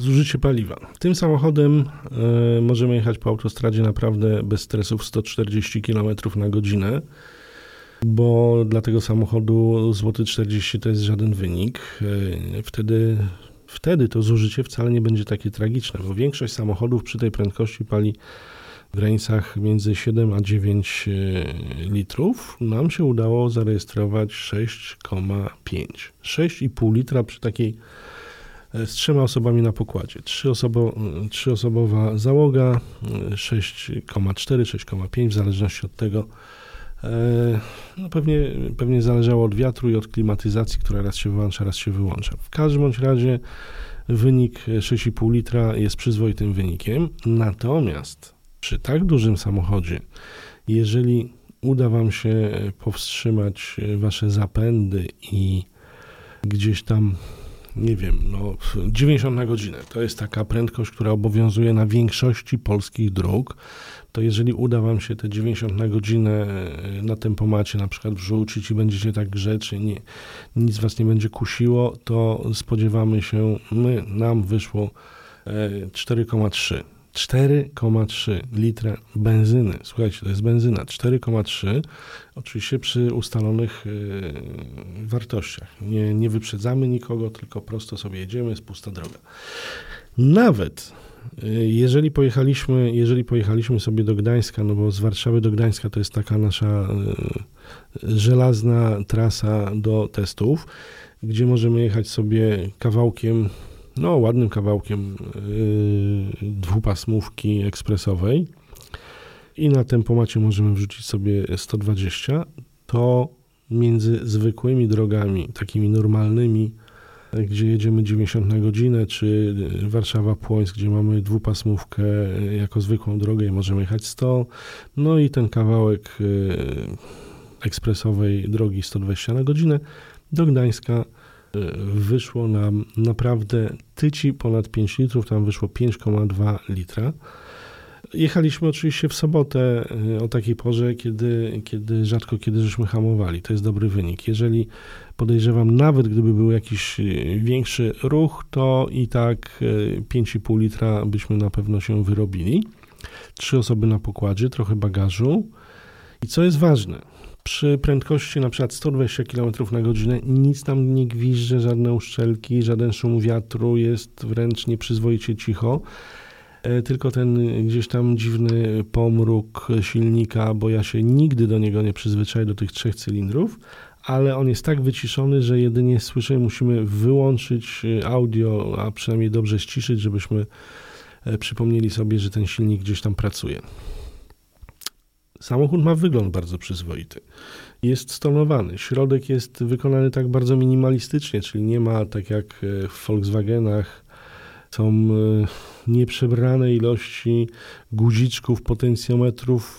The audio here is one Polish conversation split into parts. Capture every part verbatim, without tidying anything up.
Zużycie paliwa. Tym samochodem y, możemy jechać po autostradzie naprawdę bez stresów sto czterdzieści kilometrów na godzinę, bo dla tego samochodu złoty czterdzieści to jest żaden wynik. Y, wtedy, wtedy to zużycie wcale nie będzie takie tragiczne, bo większość samochodów przy tej prędkości pali w granicach między siedem a dziewięć litrów. Nam się udało zarejestrować sześć przecinek pięć. sześć i pół litra przy takiej z trzema osobami na pokładzie. Trzyosobo, trzyosobowa załoga, sześć przecinek cztery, sześć przecinek pięć, w zależności od tego. No pewnie, pewnie zależało od wiatru i od klimatyzacji, która raz się wyłącza, raz się wyłącza. W każdym bądź razie wynik sześć i pół litra jest przyzwoitym wynikiem. Natomiast przy tak dużym samochodzie, jeżeli uda wam się powstrzymać wasze zapędy i gdzieś tam, nie wiem, no dziewięćdziesiąt na godzinę, to jest taka prędkość, która obowiązuje na większości polskich dróg, to jeżeli uda wam się te dziewięćdziesiąt na godzinę na tempomacie na przykład wrzucić i będziecie tak grzeczni, nie, nic was nie będzie kusiło, to spodziewamy się, my, nam wyszło cztery przecinek trzy. cztery przecinek trzy litra benzyny. Słuchajcie, to jest benzyna. cztery przecinek trzy, oczywiście przy ustalonych yy, wartościach. Nie, nie wyprzedzamy nikogo, tylko prosto sobie jedziemy, jest pusta droga. Nawet yy, jeżeli pojechaliśmy, jeżeli pojechaliśmy sobie do Gdańska, no bo z Warszawy do Gdańska to jest taka nasza yy, żelazna trasa do testów, gdzie możemy jechać sobie kawałkiem, no ładnym kawałkiem yy, dwupasmówki ekspresowej i na tempomacie możemy wrzucić sobie sto dwadzieścia, to między zwykłymi drogami, takimi normalnymi, gdzie jedziemy dziewięćdziesiąt na godzinę, czy Warszawa-Płońsk, gdzie mamy dwupasmówkę jako zwykłą drogę i możemy jechać sto, no i ten kawałek yy, ekspresowej drogi sto dwadzieścia na godzinę do Gdańska wyszło nam naprawdę tyci ponad pięć litrów, tam wyszło pięć przecinek dwa litra. Jechaliśmy oczywiście w sobotę o takiej porze, kiedy, kiedy rzadko kiedy żeśmy hamowali. To jest dobry wynik. Jeżeli podejrzewam, nawet gdyby był jakiś większy ruch, to i tak pięć i pół litra byśmy na pewno się wyrobili. Trzy osoby na pokładzie, trochę bagażu. I co jest ważne, przy prędkości na przykład sto dwadzieścia kilometrów na godzinę nic tam nie gwizdże, żadne uszczelki, żaden szum wiatru, jest wręcz nieprzyzwoicie cicho. Tylko ten gdzieś tam dziwny pomruk silnika, bo ja się nigdy do niego nie przyzwyczaję, do tych trzech cylindrów, ale on jest tak wyciszony, że jedynie słyszymy, musimy wyłączyć audio, a przynajmniej dobrze ściszyć, żebyśmy przypomnieli sobie, że ten silnik gdzieś tam pracuje. Samochód ma wygląd bardzo przyzwoity. Jest stonowany. Środek jest wykonany tak bardzo minimalistycznie, czyli nie ma, tak jak w Volkswagenach, są nieprzebrane ilości guziczków, potencjometrów,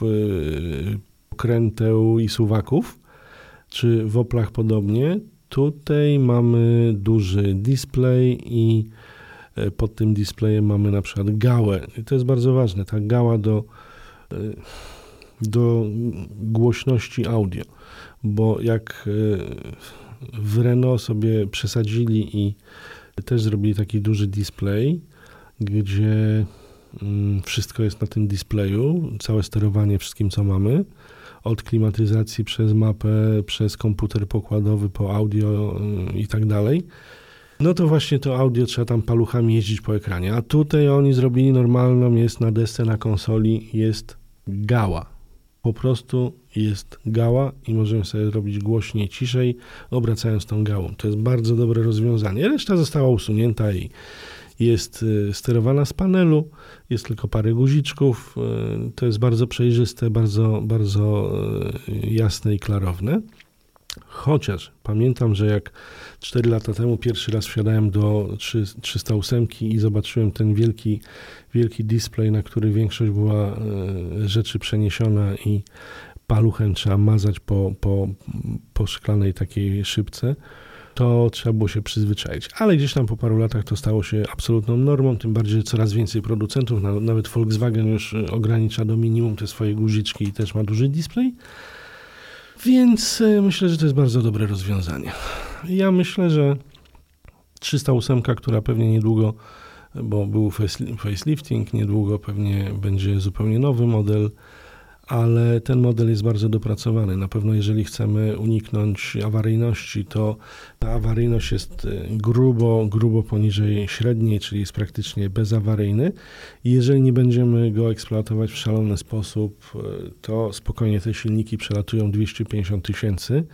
pokręteł i suwaków, czy w Oplach podobnie. Tutaj mamy duży display i pod tym displayem mamy na przykład gałę. I to jest bardzo ważne, ta gała do do głośności audio, bo jak w Renault sobie przesadzili i też zrobili taki duży display, gdzie wszystko jest na tym displayu, całe sterowanie wszystkim, co mamy, od klimatyzacji przez mapę, przez komputer pokładowy, po audio i tak dalej, no to właśnie to audio trzeba tam paluchami jeździć po ekranie, a tutaj oni zrobili normalną, jest na desce, na konsoli, jest gała. Po prostu jest gała i możemy sobie robić głośniej, ciszej, obracając tą gałą. To jest bardzo dobre rozwiązanie. Reszta została usunięta i jest sterowana z panelu, jest tylko parę guziczków. To jest bardzo przejrzyste, bardzo, bardzo jasne i klarowne. Chociaż pamiętam, że jak cztery lata temu pierwszy raz wsiadałem do trzysta osiem i zobaczyłem ten wielki, wielki display, na który większość była rzeczy przeniesiona i paluchem trzeba mazać po, po, po szklanej takiej szybce, to trzeba było się przyzwyczaić. Ale gdzieś tam po paru latach to stało się absolutną normą, tym bardziej, że coraz więcej producentów, nawet Volkswagen już ogranicza do minimum te swoje guziczki i też ma duży display. Więc myślę, że to jest bardzo dobre rozwiązanie. Ja myślę, że trzysta osiem, która pewnie niedługo bo był facelifting, niedługo pewnie będzie zupełnie nowy model, ale ten model jest bardzo dopracowany. Na pewno jeżeli chcemy uniknąć awaryjności, to ta awaryjność jest grubo, grubo poniżej średniej, czyli jest praktycznie bezawaryjny. I jeżeli nie będziemy go eksploatować w szalony sposób, to spokojnie te silniki przelatują dwieście pięćdziesiąt tysięcy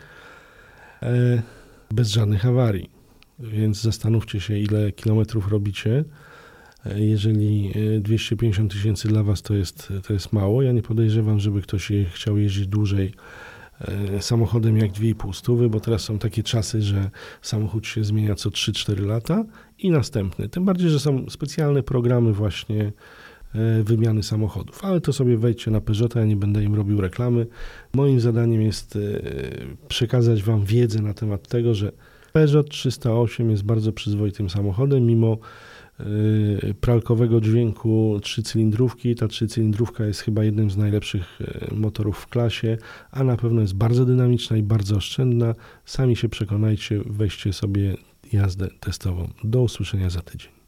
bez żadnych awarii. Więc zastanówcie się, ile kilometrów robicie. Jeżeli dwieście pięćdziesiąt tysięcy dla Was to jest, to jest mało, ja nie podejrzewam, żeby ktoś chciał jeździć dłużej samochodem jak dwie i pół stówy, bo teraz są takie czasy, że samochód się zmienia co trzy cztery lata i następny. Tym bardziej, że są specjalne programy właśnie wymiany samochodów. Ale to sobie wejdźcie na Peugeota, ja nie będę im robił reklamy. Moim zadaniem jest przekazać Wam wiedzę na temat tego, że Peugeot trzysta osiem jest bardzo przyzwoitym samochodem, mimo pralkowego dźwięku trzycylindrówki. Ta trzycylindrówka jest chyba jednym z najlepszych motorów w klasie, a na pewno jest bardzo dynamiczna i bardzo oszczędna. Sami się przekonajcie, weźcie sobie jazdę testową. Do usłyszenia za tydzień.